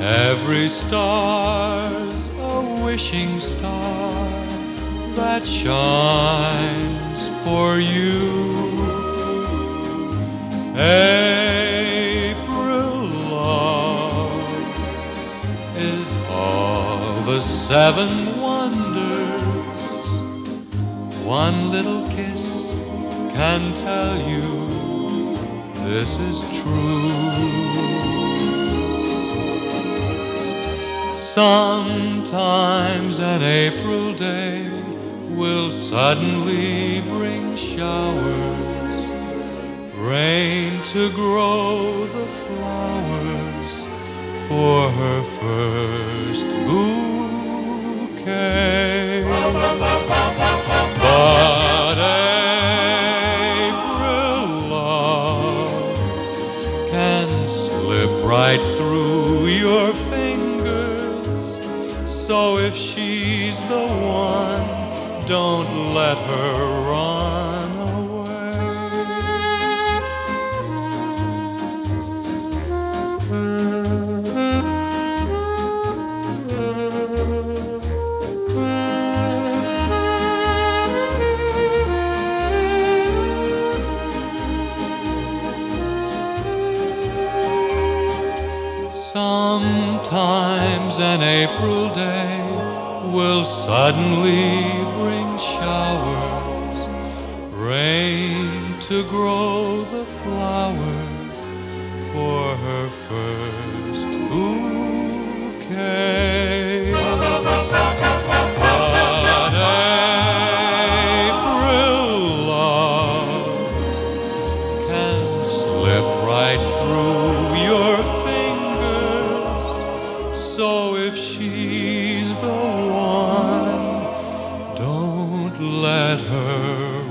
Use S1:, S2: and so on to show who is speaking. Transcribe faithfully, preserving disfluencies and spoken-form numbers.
S1: Every star's a wishing star that shines for you. April love is all the seven wonders. One little kiss can tell you this is true. Sometimes an April day will suddenly bring showers, rain to grow the flowers for her first bouquet. But April love can slip right through your fingers, so if she's the one, don't let her run away. Sometimes an April day will suddenly bring showers, rain to grow the flowers for her first bouquet. But April love can slip right through your fingers, so if she's the one, don't let her